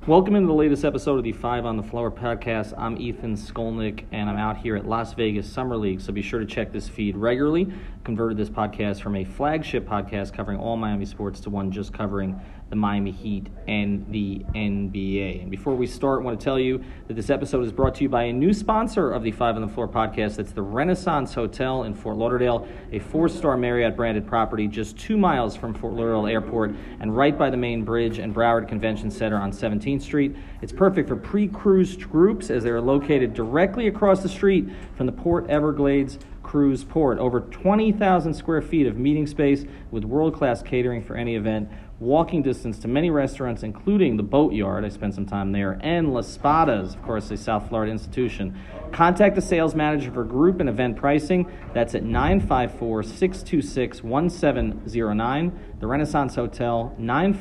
Welcome into the latest episode of the Five on the Floor podcast. I'm Ethan Skolnick, and I'm out here at Las Vegas Summer League, so be sure to check this feed regularly. Converted this podcast from a flagship podcast covering all Miami sports to one just covering the Miami Heat and the NBA. And before we start, I want to tell you that this episode is brought to you by a new sponsor of the Five on the Floor podcast. That's the Renaissance Hotel in Fort Lauderdale, a 4-star Marriott branded property just 2 miles from Fort Lauderdale Airport and right by the main bridge and Broward Convention Center on 17th Street. It's perfect for pre-cruise groups as they are located directly across the street from the Port Everglades Cruise Port. Over 20,000 square feet of meeting space with world-class catering for any event. Walking distance to many restaurants, including the Boatyard. I spent some time there. And Las Spadas, of course, a South Florida institution. Contact the sales manager for group and event pricing. That's at 954-626-1709. The Renaissance Hotel,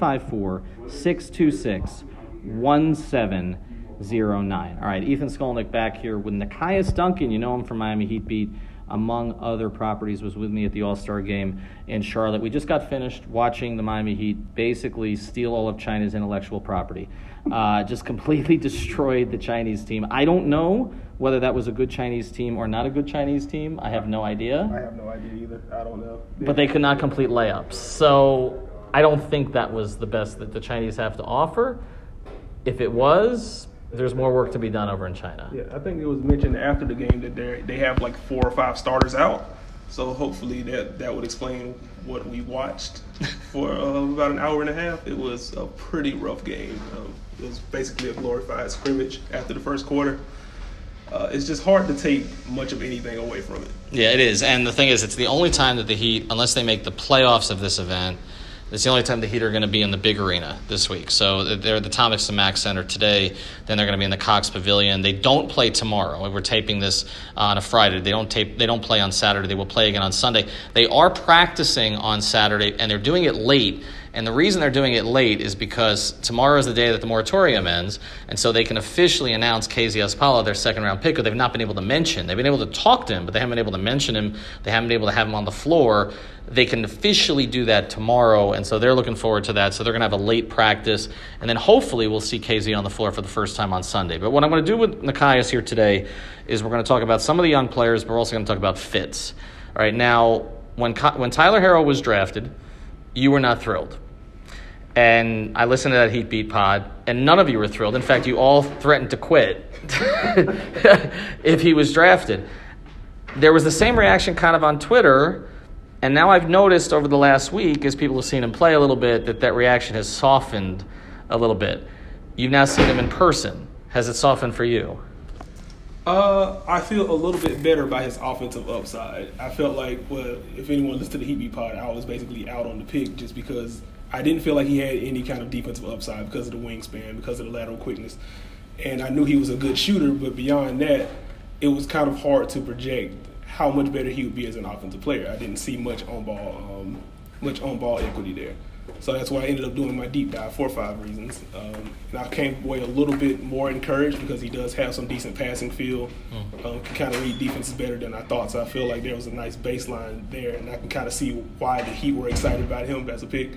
954-626-1709. All right, Ethan Skolnick back here with Nekias Duncan. You know him from Miami Heat Beat, among other properties, was with me at the All-Star game in Charlotte. We just got finished watching the Miami Heat basically steal all of China's intellectual property. Just completely destroyed the Chinese team. I don't know whether that was a good Chinese team or not a good Chinese team. I have no idea. I have no idea either. I don't know. But they could not complete layups. So I don't think that was the best that the Chinese have to offer. If it was, there's more work to be done over in China. Yeah, I think it was mentioned after the game that they have like 4 or 5 starters out. So hopefully that would explain what we watched for about an hour and a half. It was a pretty rough game. It was basically a glorified scrimmage after the first quarter. It's just hard to take much of anything away from it. Yeah, it is. And the thing is, it's the only time that the Heat, unless they make the playoffs of this event, it's the only time the Heat are going to be in the big arena this week. So they're at the Thomas and Mack Center today. Then they're going to be in the Cox Pavilion. They don't play tomorrow. We're taping this on a Friday. They don't play on Saturday. They will play again on Sunday. They are practicing on Saturday, and they're doing it late. And the reason they're doing it late is because tomorrow is the day that the moratorium ends, and so they can officially announce KZ Ospala, their second-round pick, who they've not been able to mention. They've been able to talk to him, but they haven't been able to mention him. They haven't been able to have him on the floor. They can officially do that tomorrow, and so they're looking forward to that. So they're going to have a late practice, and then hopefully we'll see KZ on the floor for the first time on Sunday. But what I'm going to do with Nekias here today is we're going to talk about some of the young players, but we're also going to talk about fits. All right, now, when Tyler Herro was drafted, you were not thrilled. And I listened to that Heat Beat pod, and none of you were thrilled. In fact, you all threatened to quit if he was drafted. There was the same reaction kind of on Twitter, and now I've noticed over the last week, as people have seen him play a little bit, that reaction has softened a little bit. You've now seen him in person. Has it softened for you? I feel a little bit better about his offensive upside. I felt like, well, if anyone listened to the Heat Beat pod, I was basically out on the pick just because I didn't feel like he had any kind of defensive upside because of the wingspan, because of the lateral quickness. And I knew he was a good shooter, but beyond that, it was kind of hard to project how much better he would be as an offensive player. I didn't see much on-ball equity there. So that's why I ended up doing my deep dive for 5 reasons. And I came away a little bit more encouraged because he does have some decent passing feel. Can kind of read defenses better than I thought. So I feel like there was a nice baseline there, and I can kind of see why the Heat were excited about him as a pick.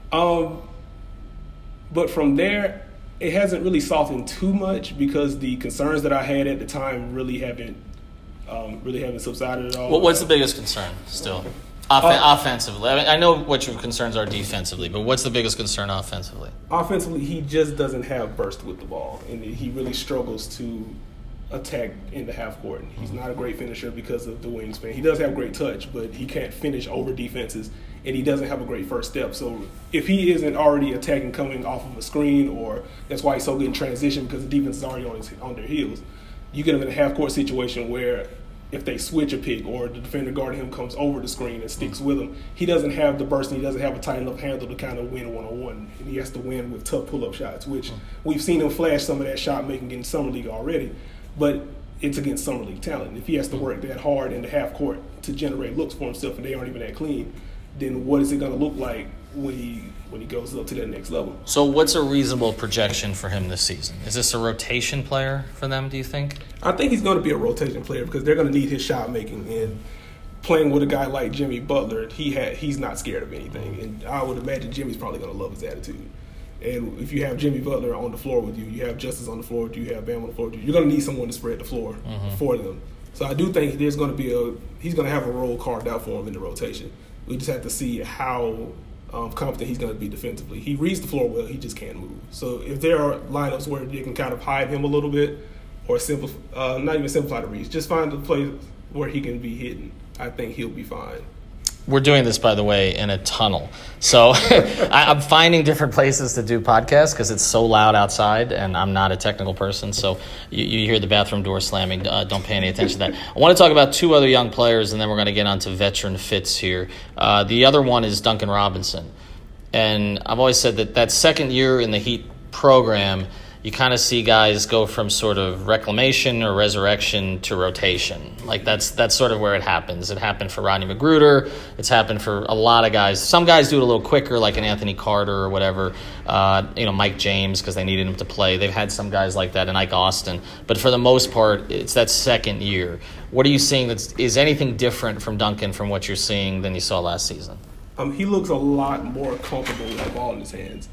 But from there, it hasn't really softened too much because the concerns that I had at the time really haven't subsided at all. What's the biggest concern still? Offensively. I mean, I know what your concerns are defensively, but what's the biggest concern offensively? Offensively, he just doesn't have burst with the ball, and he really struggles to attack in the half court. He's not a great finisher because of the wingspan. He does have great touch, but he can't finish over defenses, and he doesn't have a great first step. So if he isn't already attacking coming off of a screen, or that's why he's so good in transition because the defense is already on their heels, you get him in a half court situation where if they switch a pick or the defender guarding him comes over the screen and sticks with him, he doesn't have the burst and he doesn't have a tight enough handle to kind of win one-on-one. And he has to win with tough pull-up shots, which we've seen him flash some of that shot making in Summer League already. But it's against Summer League talent. If he has to work that hard in the half court to generate looks for himself and they aren't even that clean, then what is it going to look like when he goes up to that next level? So what's a reasonable projection for him this season? Is this a rotation player for them, do you think? I think he's going to be a rotation player because they're going to need his shot making. And playing with a guy like Jimmy Butler, he's not scared of anything. And I would imagine Jimmy's probably going to love his attitude. And if you have Jimmy Butler on the floor with you, you have Justice on the floor with you, you have Bam on the floor with you, you're going to need someone to spread the floor for them. So I do think he's going to have a role carved out for him in the rotation. We just have to see how confident he's going to be defensively. He reads the floor well, he just can't move. So if there are lineups where you can kind of hide him a little bit, or not even simplify the reads, just find the place where he can be hidden, I think he'll be fine. We're doing this, by the way, in a tunnel. So I'm finding different places to do podcasts because it's so loud outside, and I'm not a technical person. So you hear the bathroom door slamming. Don't pay any attention to that. I want to talk about two other young players, and then we're going to get on to veteran fits here. The other one is Duncan Robinson. And I've always said that second year in the Heat program, you kind of see guys go from sort of reclamation or resurrection to rotation. Like that's sort of where it happens. It happened for Rodney McGruder. It's happened for a lot of guys. Some guys do it a little quicker, like an Anthony Carter or whatever. Mike James, because they needed him to play. They've had some guys like that, and Ike Austin. But for the most part, it's that second year. What are you seeing? Is anything different from Duncan from what you're seeing than you saw last season? He looks a lot more comfortable with the ball in his hands.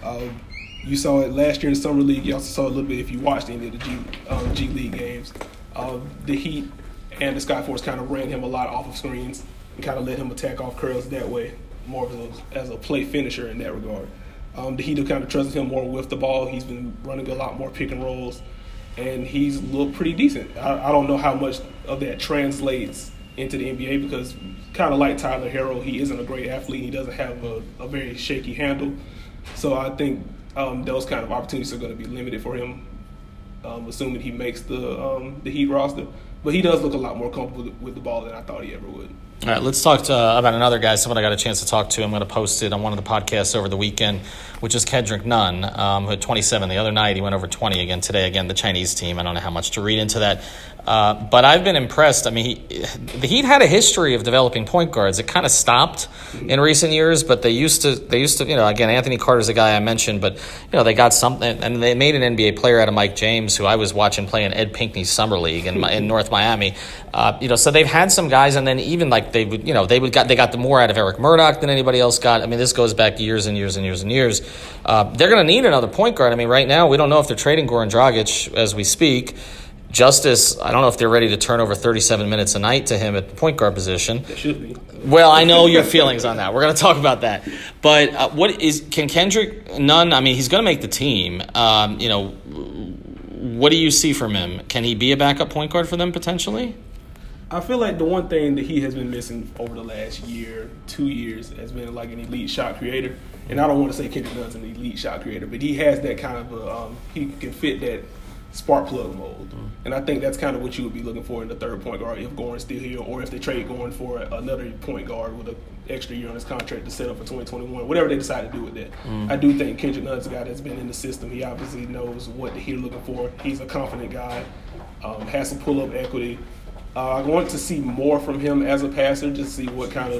You saw it last year in the Summer League. You also saw it a little bit if you watched any of the G League games. The Heat and the Skyforce kind of ran him a lot off of screens and kind of let him attack off curls that way, more as a play finisher in that regard. The Heat have kind of trusted him more with the ball. He's been running a lot more pick and rolls, and he's looked pretty decent. I don't know how much of that translates into the NBA because kind of like Tyler Herro, he isn't a great athlete. He doesn't have a very shaky handle. So I think those kind of opportunities are going to be limited for him, assuming he makes the Heat roster. But he does look a lot more comfortable with the ball than I thought he ever would. All right, let's talk about another guy, someone I got a chance to talk to. I'm going to post it on one of the podcasts over the weekend, which is Kendrick Nunn, who had 27 the other night. He went over 20 again today. Again, the Chinese team. I don't know how much to read into that. But I've been impressed. I mean, the Heat had a history of developing point guards. It kind of stopped in recent years, but they used to, again, Anthony Carter's the guy I mentioned, but, they got something, and they made an NBA player out of Mike James, who I was watching play in Ed Pinckney's summer league in North Miami. So they've had some guys, and then even like they got the more out of Eric Murdoch than anybody else got. I mean, this goes back years and years and years and years. They're going to need another point guard. I mean, right now we don't know if they're trading Goran Dragic as we speak. Justice, I don't know if they're ready to turn over 37 minutes a night to him at the point guard position. They should be. Well, I know your feelings on that. We're going to talk about that. But can Kendrick Nunn, I mean, he's going to make the team. What do you see from him? Can he be a backup point guard for them potentially? I feel like the one thing that he has been missing over the last year, 2 years, has been like an elite shot creator. And I don't want to say Kendrick Nunn's an elite shot creator, but he has that kind of he can fit that spark plug mold. And I think that's kind of what you would be looking for in the third point guard if Goran's still here, or if they trade Goran for another point guard with an extra year on his contract to set up for 2021, whatever they decide to do with that. I do think Kendrick Nunn's a guy that's been in the system. He obviously knows what the Heat are looking for. He's a confident guy, has some pull-up equity. I want to see more from him as a passer, just see what kind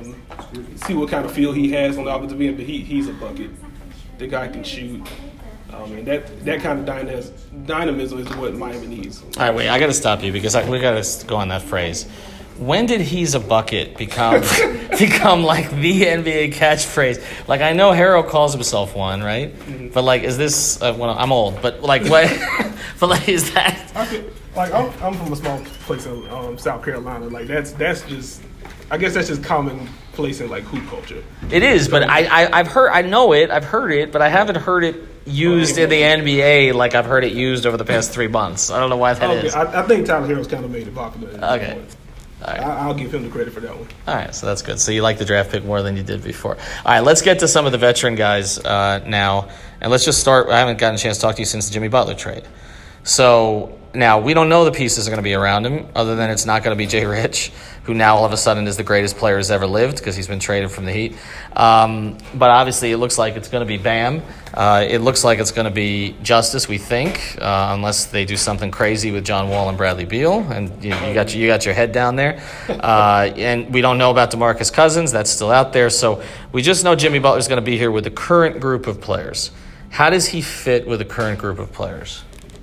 of feel he has on the offensive end. But he's a bucket. The guy can shoot. And that kind of dynamism is what Miami needs. All right, wait, I got to stop you because we got to go on that phrase. When did "he's a bucket" become like the NBA catchphrase? Like, I know Herro calls himself one, right? Mm-hmm. But like, is this? I'm old, but like, what? But like, is that? I'm from a small place in South Carolina. Like, that's just. I guess that's just commonplace in like hoop culture. It is, but I've heard it, but I haven't heard it used in the NBA like I've heard it used over the past 3 months. I don't know why that is. I think Tyler Herro's kind of made it popular. Okay. All right. I'll give him the credit for that one. All right, so that's good. So you like the draft pick more than you did before. All right, let's get to some of the veteran guys now. And let's just start. I haven't gotten a chance to talk to you since the Jimmy Butler trade. So now we don't know the pieces are going to be around him other than it's not going to be Jay Rich, who now all of a sudden is the greatest player who's ever lived because he's been traded from the Heat. But obviously it looks like it's going to be Bam. It looks like it's going to be Justice, we think, unless they do something crazy with John Wall and Bradley Beal. And you got your head down there. And we don't know about DeMarcus Cousins. That's still out there. So we just know Jimmy Butler's going to be here with the current group of players. How does he fit with the current group of players?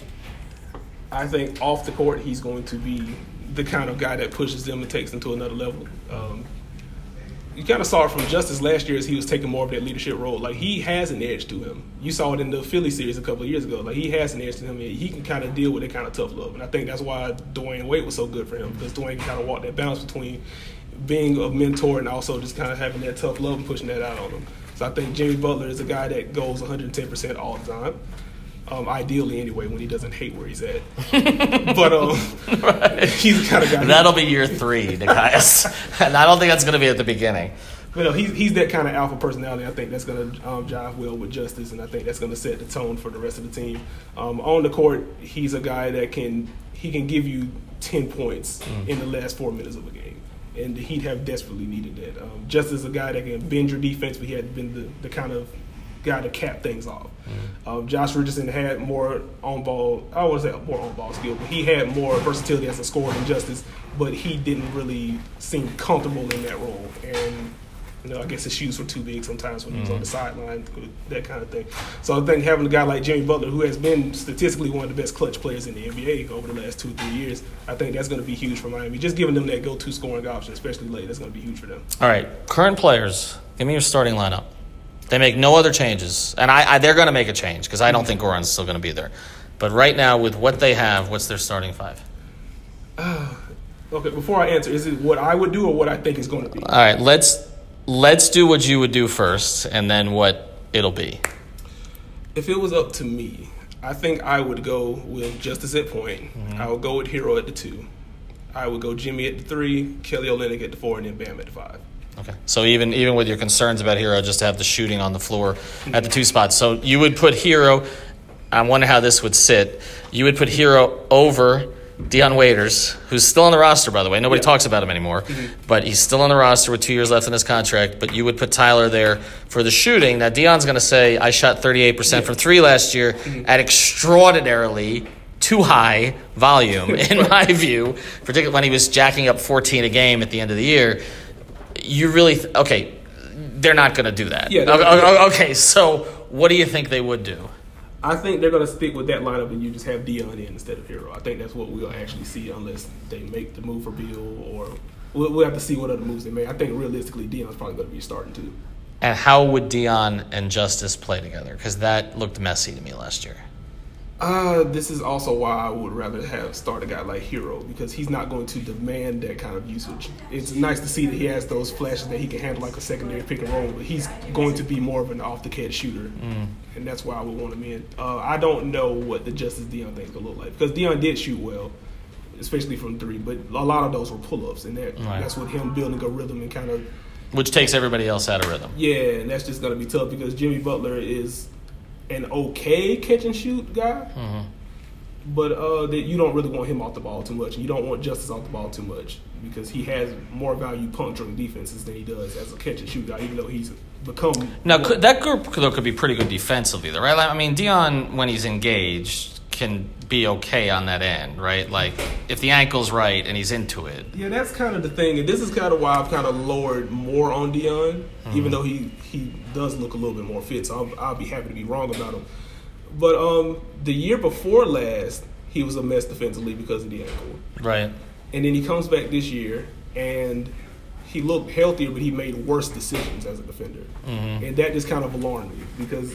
I think off the court, he's going to be the kind of guy that pushes them and takes them to another level. you kind of saw it from Justice last year as he was taking more of that leadership role. Like, he has an edge to him. You saw it in the Philly series a couple of years ago. Like, he has an edge to him, and he can kind of deal with that kind of tough love. And I think that's why Dwayne Wade was so good for him, because Dwayne can kind of walk that balance between being a mentor and also just kind of having that tough love and pushing that out on him. So I think Jimmy Butler is a guy that goes 110% all the time. Ideally, anyway, when he doesn't hate where he's at. But right. He's the kind of guy. That'll be year 3, Nekias. And I don't think that's going to be at the beginning. But no, he's that kind of alpha personality. I think that's going to jive well with Justice, and I think that's going to set the tone for the rest of the team. On the court, he's a guy that can give you 10 points in the last 4 minutes of a game. And the Heat have desperately needed that. Justice is a guy that can bend your defense, but he had been the kind of guy to cap things off. Josh Richardson had more on-ball, I wouldn't say more on-ball skill, but he had more versatility as a scorer than Justice, but he didn't really seem comfortable in that role. And, I guess his shoes were too big sometimes when he was on the sideline, that kind of thing. So I think having a guy like Jimmy Butler, who has been statistically one of the best clutch players in the NBA over the last 2-3 years, I think that's going to be huge for Miami. Just giving them that go-to scoring option, especially late, that's going to be huge for them. All right, current players, give me your starting lineup. They make no other changes. And they're going to make a change because I don't think Goran's still going to be there. But right now, with what they have, what's their starting 5? Okay, before I answer, is it what I would do or what I think it's going to be? All right, let's do what you would do first and then what it'll be. If it was up to me, I think I would go with Justice at point. I would go with Hero at the 2. I would go Jimmy at the 3, Kelly Olynyk at the 4, and then Bam at the 5. Okay. So even with your concerns about Hero, just to have the shooting on the floor at the 2 spots. So you would put Hero, I wonder how this would sit. You would put Hero over Dion Waiters, who's still on the roster, by the way. Nobody talks about him anymore. But he's still on the roster with 2 years left in his contract. But you would put Tyler there for the shooting. Now, Dion's going to say, I shot 38% from 3 last year at extraordinarily too high volume, in my view, particularly when he was jacking up 14 a game at the end of the year. You really okay? They're not going to do that. Yeah. Okay. So, what do you think they would do? I think they're going to stick with that lineup, and you just have Dion in instead of Hero. I think that's what we'll actually see, unless they make the move for Beal, or we'll have to see what other moves they make. I think realistically, Dion's probably going to be starting too. And how would Dion and Justice play together? Because that looked messy to me last year. This is also why I would rather start a guy like Hero, because he's not going to demand that kind of usage. It's nice to see that he has those flashes that he can handle like a secondary pick and roll, but he's going to be more of an off-the-catch shooter, and that's why I would want him in. I don't know what the Justice Dion thing is going to look like, because Dion did shoot well, especially from 3, but a lot of those were pull-ups, and that's with him building a rhythm and kind of... Which takes everybody else out of rhythm. Yeah, and that's just going to be tough, because Jimmy Butler is an okay catch-and-shoot guy, but that you don't really want him off the ball too much. You don't want Justice off the ball too much, because he has more value puncturing defenses than he does as a catch-and-shoot guy, even though he's become... Now, that group could be pretty good defensively, though, right? I mean, Dion, when he's engaged, can be okay on that end, right? Like, if the ankle's right and he's into it. Yeah, that's kind of the thing, and this is kind of why I've kind of lowered more on Dion, even though he does look a little bit more fit, so I'll be happy to be wrong about him. But the year before last, he was a mess defensively because of the ankle. Right. And then he comes back this year, and he looked healthier, but he made worse decisions as a defender. And that just kind of alarmed me, because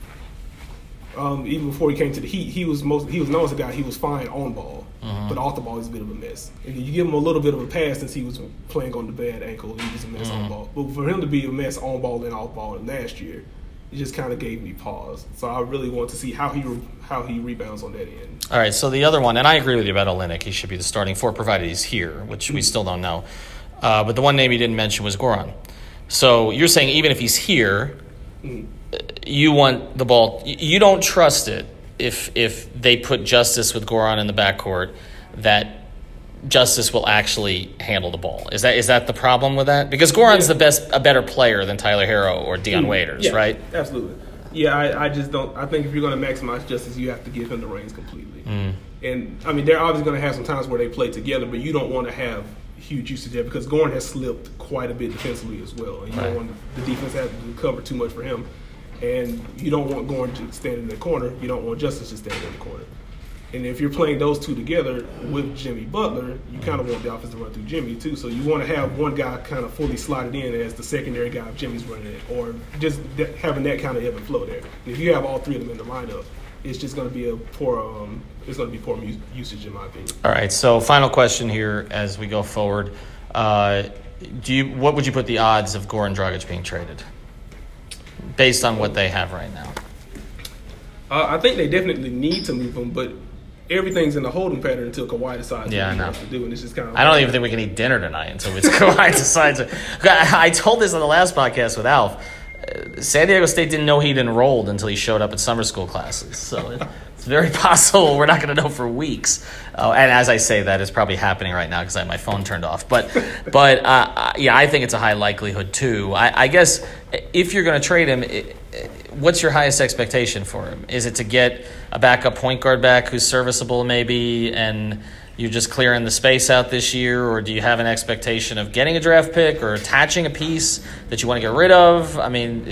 even before he came to the Heat, he was known as a guy, he was fine on ball, but off the ball he's a bit of a mess. And you give him a little bit of a pass since he was playing on the bad ankle, he was a mess on ball. But for him to be a mess on ball and off ball last year, it just kind of gave me pause. So I really want to see how he rebounds on that end. All right, so the other one, and I agree with you about Olynyk, he should be the starting 4 provided he's here, which we still don't know. But the one name you didn't mention was Goran. So you're saying even if he's here, you want the ball. You don't trust it if they put Justice with Goran in the backcourt that Justice will actually handle the ball. Is that the problem with that? Because Goran's a better player than Tyler Hero or Dion Waiters, right? Absolutely. Yeah, I just don't. I think if you're going to maximize Justice, you have to give him the reins completely. And I mean, they're obviously going to have some times where they play together, but you don't want to have huge usage there, because Goran has slipped quite a bit defensively as well, and you don't want the defense to have to cover too much for him. And you don't want Goran to stand in the corner. You don't want Justice to stand in the corner. And if you're playing those two together with Jimmy Butler, you kind of want the offense to run through Jimmy too. So you want to have one guy kind of fully slotted in as the secondary guy if Jimmy's running it, or just having that kind of ebb and flow there. And if you have all three of them in the lineup, it's just going to be poor usage in my opinion. All right. So final question here as we go forward. What would you put the odds of Goran Dragic being traded based on what they have right now? I think they definitely need to move him, but everything's in the holding pattern until Kawhi decides what he wants to do, and it's just kind of. I don't even think we can eat dinner tonight until Kawhi decides. I told this on the last podcast with Alf. San Diego State didn't know he'd enrolled until he showed up at summer school classes, so it's very possible we're not going to know for weeks. And as I say that, it's probably happening right now because I have my phone turned off. But I think it's a high likelihood too. I guess if you're going to trade him. What's your highest expectation for him? Is it to get a backup point guard back who's serviceable maybe and you're just clearing the space out this year, or do you have an expectation of getting a draft pick or attaching a piece that you want to get rid of? I mean,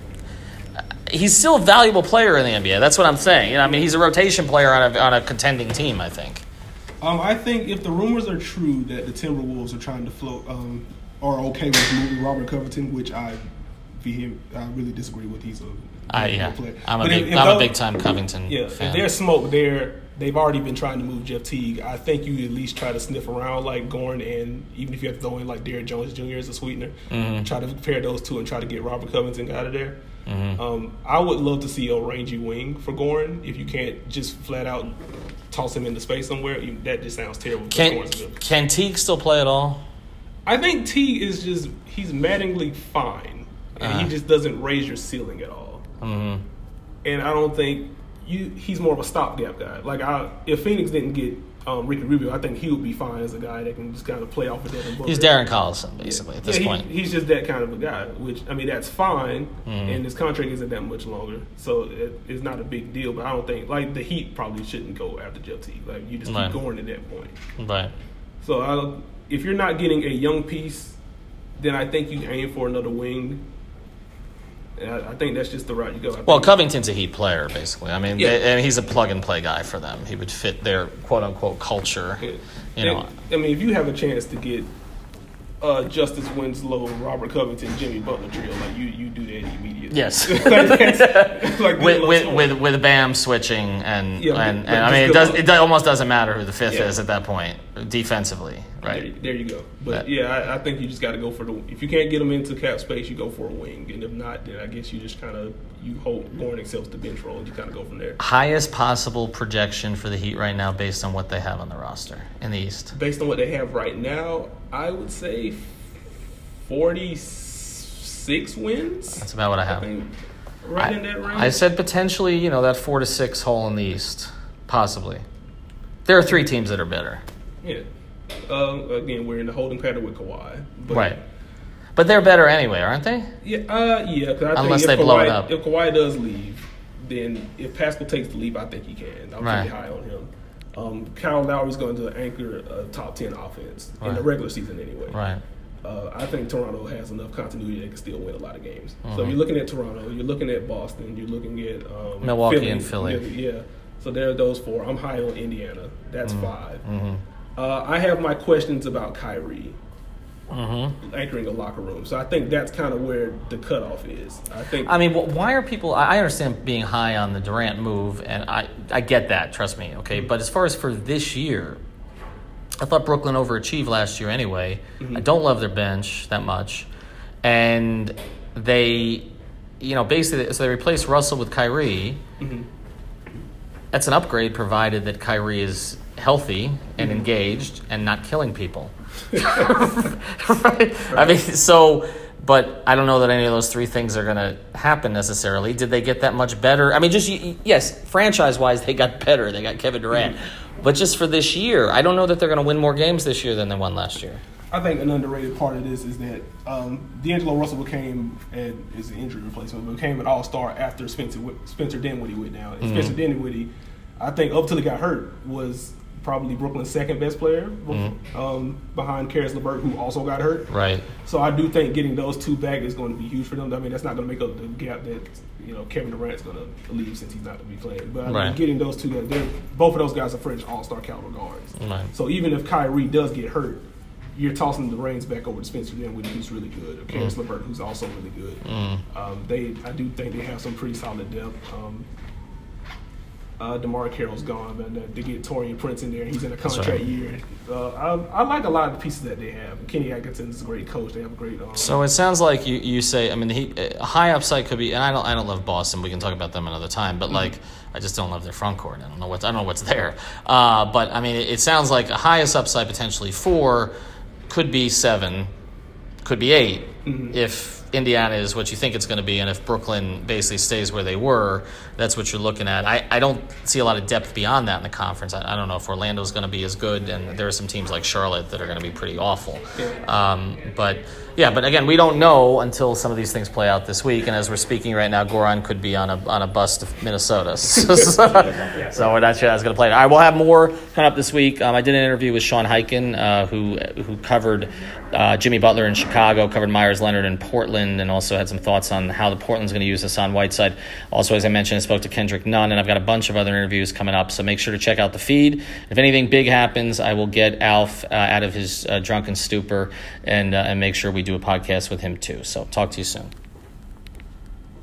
he's still a valuable player in the NBA. That's what I'm saying. He's a rotation player on a contending team, I think. I think if the rumors are true that the Timberwolves are trying to float are okay with moving Robert Covington, which I really disagree with. He's a player. I'm a big time Covington fan. If there's smoke there, they've already been trying to move Jeff Teague. I think you at least try to sniff around like Goran, and even if you have to throw in like Derrick Jones Jr. as a sweetener, try to pair those two and try to get Robert Covington out of there. I would love to see a rangy wing for Goran. If you can't just flat out toss him into space somewhere, that just sounds terrible. Can Teague still play at all? I think Teague is he's maddeningly fine. And he just doesn't raise your ceiling at all. And I don't think he's more of a stopgap guy. Like if Phoenix didn't get Ricky Rubio, I think he would be fine as a guy that can just kind of play off of Devin Booker. He's Darren Collison, basically, at this point. He's just that kind of a guy, which, that's fine, and his contract isn't that much longer, so it's not a big deal, but I don't think, like, the Heat probably shouldn't go after Jeff Teague. Like, you just keep going at that point. Right. So if you're not getting a young piece, then I think you aim for another wing. I think that's just the route you go. Covington's a Heat player, basically. And he's a plug-and-play guy for them. He would fit their quote-unquote culture. Yeah. If you have a chance to get Justice Winslow, Robert Covington, Jimmy Butler trio, like you do that immediately. Yes. with Bam switching and it almost doesn't matter who the fifth is at that point defensively, right? There you go. But I think you just got to go for if you can't get them into cap space, you go for a wing, and if not, then I guess you just kind of hope Goran accepts the bench role and you kind of go from there. Highest possible projection for the Heat right now, based on what they have on the roster in the East. Based on what they have right now, I would say 46 wins. That's about what I have. In that range. I said potentially, that 4 to 6 hole in the East, possibly. There are 3 teams that are better. Yeah. Again, we're in the holding pattern with Kawhi. Right. But they're better anyway, aren't they? Yeah. Unless they blow it up. If Kawhi does leave, then if Pascal takes the leave, I think he can. I'm pretty high on him. Kyle Lowry's going to anchor a top 10 offense in the regular season anyway. Right. I think Toronto has enough continuity they can still win a lot of games. So you're looking at Toronto, you're looking at Boston, you're looking at Milwaukee and Philly. Yeah. So there are those 4. I'm high on Indiana. That's 5. I have my questions about Kyrie anchoring a locker room. So I think that's kind of where the cutoff is. Why are people? I understand being high on the Durant move, and I get that. Trust me, okay. But as far as for this year, I thought Brooklyn overachieved last year anyway. I don't love their bench that much, and they, basically, so they replaced Russell with Kyrie. That's an upgrade, provided that Kyrie is healthy and engaged and not killing people. Right? But I don't know that any of those 3 things are going to happen necessarily. Did they get that much better? Yes, franchise-wise, they got better. They got Kevin Durant. But just for this year, I don't know that they're going to win more games this year than they won last year. I think an underrated part of this is that D'Angelo Russell became an injury replacement, became an all-star after Spencer Dinwiddie went down. And Spencer Dinwiddie, I think up till he got hurt, was probably Brooklyn's second best player, behind Karis LeVert, who also got hurt. Right. So I do think getting those two back is going to be huge for them. I mean, that's not going to make up the gap that Kevin Durant's going to leave since he's not going to be playing. But I mean, getting those two guys, both of those guys are French all-star caliber guards. Right. So even if Kyrie does get hurt, you're tossing the reins back over to Spencer Dinwiddie, who's really good, or Karis LeVert, who's also really good. I do think they have some pretty solid depth. DeMar Carroll's gone, but they get Taurean Prince in there. He's in a contract year. I like a lot of the pieces that they have. And Kenny Atkinson is a great coach. They have a great. So it sounds like you say. I mean, a high upside could be. And I don't love Boston. We can talk about them another time. But like, I just don't love their front court. I don't know what's there. But I mean, it sounds like a highest upside potentially 4, could be 7, could be 8 if Indiana is what you think it's going to be, and if Brooklyn basically stays where they were, that's what you're looking at. I don't see a lot of depth beyond that in the conference. I don't know if Orlando's going to be as good, and there are some teams like Charlotte that are going to be pretty awful. But again, we don't know until some of these things play out this week. And as we're speaking right now, Goran could be on a bus to Minnesota, so we're not sure how it's going to play. All right, we'll have more coming up this week. I did an interview with Sean Highkin, who covered Jimmy Butler in Chicago, covered Myers Leonard in Portland, and also had some thoughts on how the Portland's going to use Hassan Whiteside. Also, as I mentioned, I spoke to Kendrick Nunn, and I've got a bunch of other interviews coming up, so make sure to check out the feed. If anything big happens, I will get Alf out of his drunken stupor and make sure we do a podcast with him too. So talk to you soon.